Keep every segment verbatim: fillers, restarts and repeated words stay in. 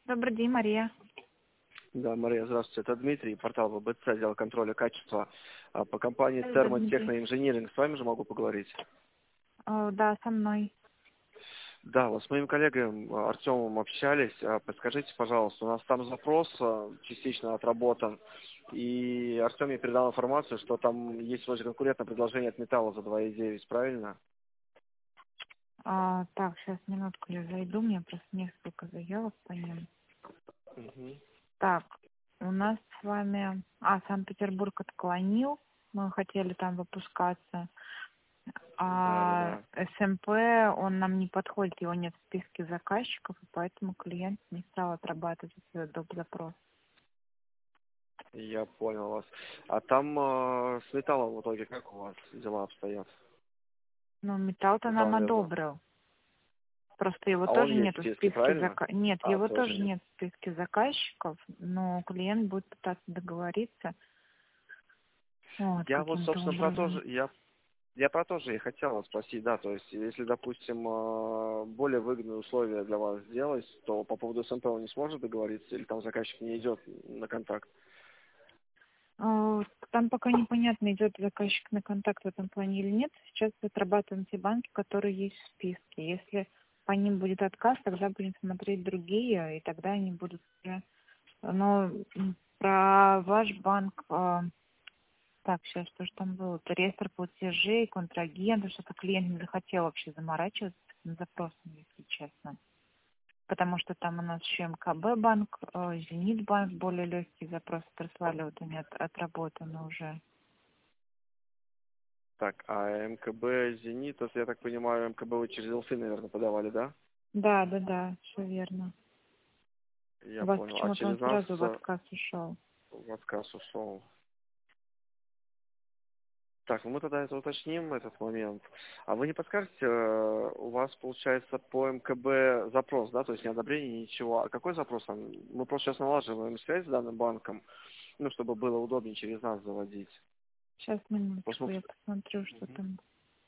Добрый день, Мария. Да, Мария, здравствуйте. Это Дмитрий, портал ВБЦ, отдел контроля качества. А, По компании Добрый, Дмитрий. Термотехноинжиниринг. С вами же могу поговорить? О, да, со мной. Да, вот с моим коллегой м, Артемом общались. А, Подскажите, пожалуйста, у нас там запрос а, частично отработан. И Артем мне передал информацию, что там есть вроде конкурентное предложение от металла за два и девять, правильно? А, так, сейчас минутку я зайду, у меня просто несколько заявок по ним. Мгм. Так, у нас с вами... А, Санкт-Петербург отклонил, мы хотели там выпускаться. Да, да, А да. СМП, он нам не подходит, его нет в списке заказчиков, и поэтому клиент не стал отрабатывать этот доп. Запрос. Я понял вас. А там а, с металлом в итоге как у вас дела обстоят? Но металл-то нам Металлолезом. одобрил. Просто его А он тоже есть нет в в списке, списке правильно? зака... Нет, А, его тоже тоже нет. нет в списке заказчиков, но клиент будет пытаться договориться вот, Я вот, каким-то собственно, про то образом. же, я, я про то же и хотел вас спросить, да, то есть, если, допустим, э, более выгодные условия для вас сделать, то по поводу СМП он не сможет договориться, или там заказчик не идет на контакт? А, Там пока непонятно, идет заказчик на контакт в этом плане или нет. Сейчас отрабатываем те банки, которые есть в списке. Если по ним будет отказ, тогда будем смотреть другие, и тогда они будут уже... Но м, про ваш банк... а, Так, сейчас что же там было? Это реестр платежей, контрагенты, что-то клиент не захотел вообще заморачиваться с этим запросом, если честно. Потому что там у нас еще МКБ банк, э, Зенит банк, более легкий запрос прислали, вот они от- отработаны уже. Так, а МКБ «Зенит», это, я так понимаю, МКБ вы через ЛФИ, наверное, подавали, да? Да, да, да, все верно. У Я вас понял. А почему-то он через нас сразу в э, отказ ушел. в отказ ушел. Так, ну мы тогда это уточним, этот момент. А вы не подскажете, э, у вас получается по МКБ запрос, да, то есть не одобрение, ничего. А какой запрос там? Мы просто сейчас налаживаем связь с данным банком, ну, чтобы было удобнее через нас заводить. Сейчас, Просто минуточку, мы- я посмотрю, что Мгм. там.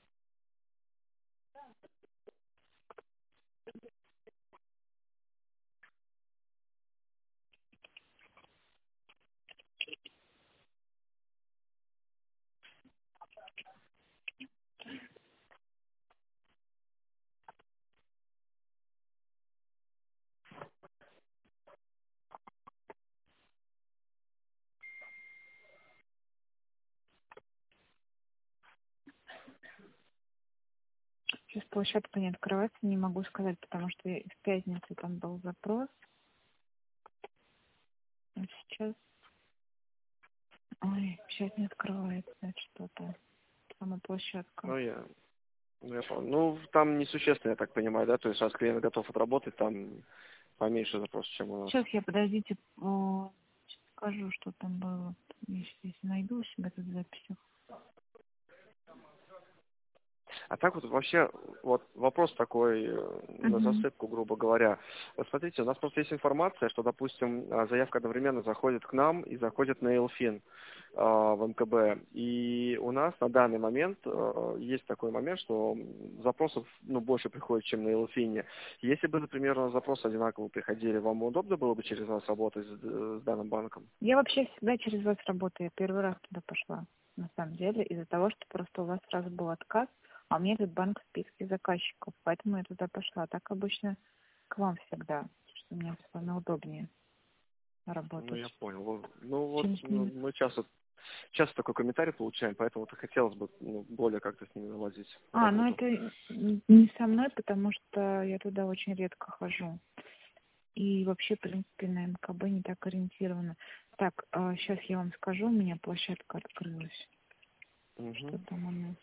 Сейчас площадка не открывается, не могу сказать, потому что я- в пятницу там был запрос. А сейчас... Ой, сейчас не открывается что-то. Сама площадка. Ну, я, ну, я понял. Ну, там несущественно, я так понимаю, да, то есть раз клиент готов отработать, там поменьше запрос, чем у нас. Сейчас я, подождите, о, сейчас скажу, что там было. Я сейчас если найду у себя тут записи. А так вот вообще, вот вопрос такой э, на Угу. засыпку, грубо говоря. Вот смотрите, у нас просто есть информация, что, допустим, а, заявка одновременно заходит к нам и заходит на Элфин а, в МКБ. И у нас на данный момент э, есть такой момент, что запросов ну, больше приходит, чем на Элфине. Если бы, например, у нас запросы одинаково приходили, вам удобно было бы через нас работать с, с данным банком? Я вообще всегда через вас работаю. Я первый раз туда пошла, на самом деле, из-за того, что просто у вас сразу был отказ, а у меня этот банк в списке заказчиков, поэтому я туда пошла. Так обычно к вам всегда, что мне с вами удобнее Ну, я работать. понял. Ну, вот Через ну, минут. мы часто Часто такой комментарий получаем, поэтому вот и хотелось бы ну, более как-то с ними наладить А, ну работу. это не со мной, потому что я туда очень редко хожу. И вообще, в принципе, на МКБ не так ориентирована. Так, сейчас я вам скажу, у меня площадка открылась. Что Угу. там у нас?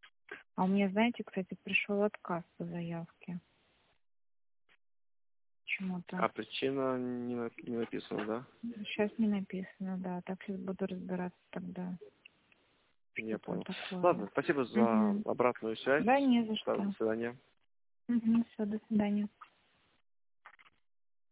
А у меня, знаете, кстати, пришел отказ по заявке. почему-то. А причина не, на- не написана, да? Сейчас не написано, да. Так сейчас буду разбираться тогда, Я что там понял. такое. Ладно, спасибо за Мгм. обратную связь. Да, не за Да, что. до свидания. Угу, все, до свидания.